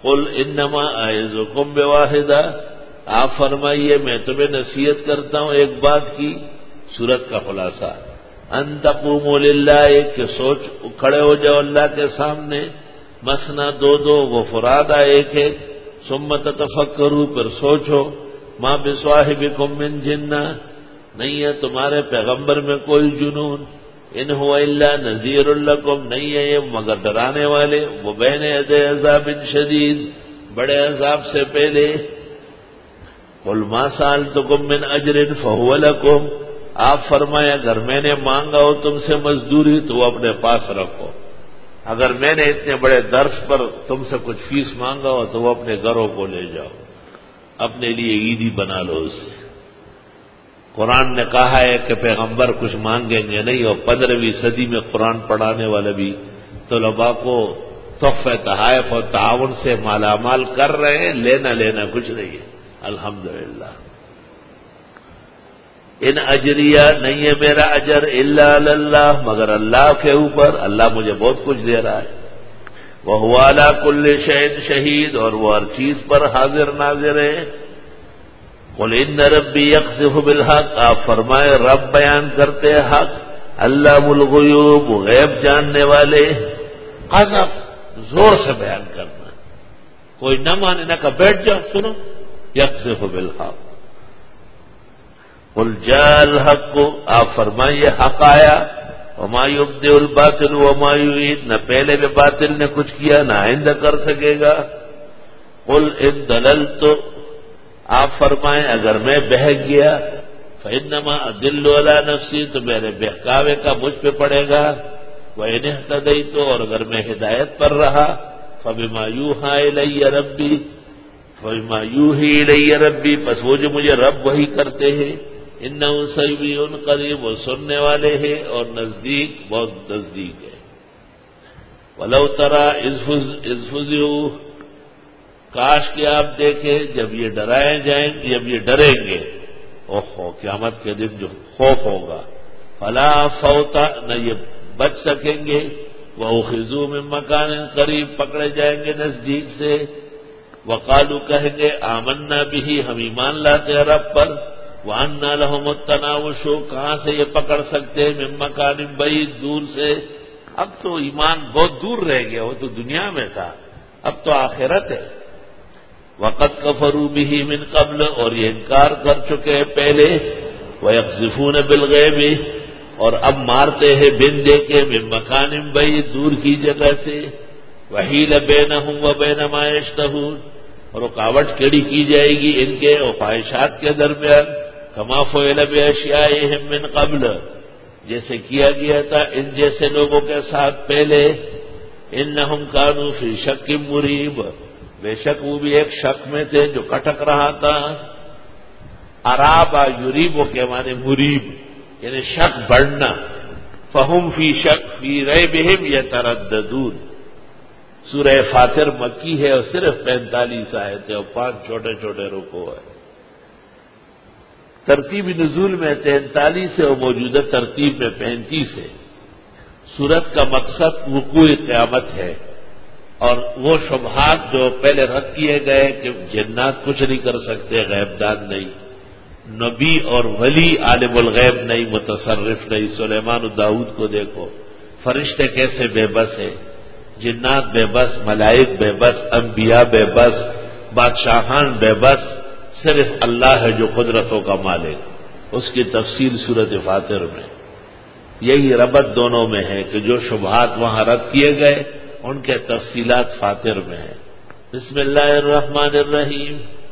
قل انما اعظکم بواحدہ، آپ فرمائیے میں تمہیں نصیحت کرتا ہوں ایک بات کی۔ سورت کا خلاصہ ان تقوموا للہ، کہ سوچ کھڑے ہو جاؤ اللہ کے سامنے، مثنا دو دو و فرادہ ایک ایک، ثم تتفکروا، پھر سوچو، ما بصاحبکم من جنہ، نہیں ہے تمہارے پیغمبر میں کوئی جنون، ان هو الا نذیر لکم، نہیں ہے یہ مگر ڈرانے والے، وہ بین یدی عذاب شدید، بڑے عذاب سے پہلے۔ قل ما سألتکم من اجر فهو لکم، آپ فرمائے اگر میں نے مانگا ہو تم سے مزدوری تو وہ اپنے پاس رکھو، اگر میں نے اتنے بڑے درس پر تم سے کچھ فیس مانگا ہو تو وہ اپنے گھروں کو لے جاؤ، اپنے لیے عیدی بنا لو اسے۔ قرآن نے کہا ہے کہ پیغمبر کچھ مانگیں گے نہیں، اور 15ویں صدی میں قرآن پڑھانے والے بھی طلباء کو تحفہ تحائف اور تعاون سے مالا مال کر رہے ہیں، لینا کچھ نہیں ہے، الحمدللہ۔ ان اجریہ، نہیں ہے میرا اجر، الا اللہ، مگر اللہ کے اوپر، اللہ مجھے بہت کچھ دے رہا ہے۔ وہو علی کل شیء شہید، اور وہ ہر چیز پر حاضر ناظر ہے۔ قل ان ربی یقذف بالحق، آپ فرمائے رب بیان کرتے حق، علام الغیوب، غیب جاننے والے۔ قذف زور سے بیان کرنا، کوئی نہ مانے نہ کہ بیٹھ جاؤ سنو، یقذف بالحق۔ قل جاء الحق، آپ فرمائیے حق آیا، وما یبدئ الباطل وما یعید، نہ پہلے میں باطل نے کچھ کیا نہ آئندہ کر سکے گا۔ قل ان ضللت، آپ فرمائیں اگر میں بہک گیا، فانما اضل علی نفسی، تو میرے بہکاوے کا مجھ پہ پڑے گا، وان اہتدیت، اور اگر میں ہدایت پر رہا، فبما یوحی الی ربی، فبما یوحی الی ربی، پس وہ جو مجھے رب وحی کرتے ہیں، انہ سمیع قریب، وہ سننے والے ہیں اور نزدیک، بہت نزدیک ہے۔ ولو تری اذ فزعوا، کاش کہ آپ دیکھیں جب یہ ڈرائے جائیں، جب یہ ڈریں گے، اوہو قیامت کے دن جو خوف ہوگا، فلا فوت، نہ یہ بچ سکیں گے، وأخذوا من مکان قریب، پکڑے جائیں گے نزدیک سے، وقالوا کہیں گے آمنا به، ہم ایمان لاتے ہیں رب پر، وأنى لهم التناوش، کہاں سے یہ پکڑ سکتے ہیں، من مکان بعید، دور سے۔ اب تو ایمان بہت دور رہ گیا، وہ تو دنیا میں تھا، اب تو آخرت ہے۔ وقد کفروا به من قبل، اور یہ انکار کر چکے ہیں پہلے، ويقذفون بالغیب، اور اب مارتے ہیں بن دیکھے، من مکان بعید، دور کی جگہ سے، وحیل بینہم وبین ما یشتہون، اور رکاوٹ کھڑی کی جائے گی ان کے اور خواہشات کے درمیان، کما فعل باشیائہم من قبل، جیسے کیا گیا تھا ان جیسے لوگوں کے ساتھ پہلے، انہم کانوا فی شک مریب، بے شک وہ بھی ایک شک میں تھے جو کٹک رہا تھا۔ ارابا یریبو کے معنی مریب، یعنی شک بڑھنا، فہم فی شک فی ریبہم یترددون۔ سورہ فاطر مکی ہے اور صرف 45 آیتیں اور 5 چھوٹے چھوٹے رکوع ہیں۔ ترتیب نزول میں 43 ہے اور موجودہ ترتیب میں 35 ہے۔ سورت کا مقصد وقوع قیامت ہے، اور وہ شبہات جو پہلے رد کیے گئے کہ جنات کچھ نہیں کر سکتے، غیب دان نہیں، نبی اور ولی عالم الغیب نہیں، متصرف نہیں۔ سلیمان و داؤد کو دیکھو، فرشتے کیسے بے بس ہیں، جنات بے بس، ملائک بے بس، انبیاء بے بس، بادشاہان بے بس، صرف اللہ ہے جو قدرتوں کا مالک۔ اس کی تفصیل سورۃ فاطر میں، یہی ربط دونوں میں ہے کہ جو شبہات وہاں رد کیے گئے ان کے تفصیلات فاطر میں ہیں۔ بسم اللہ الرحمن الرحیم۔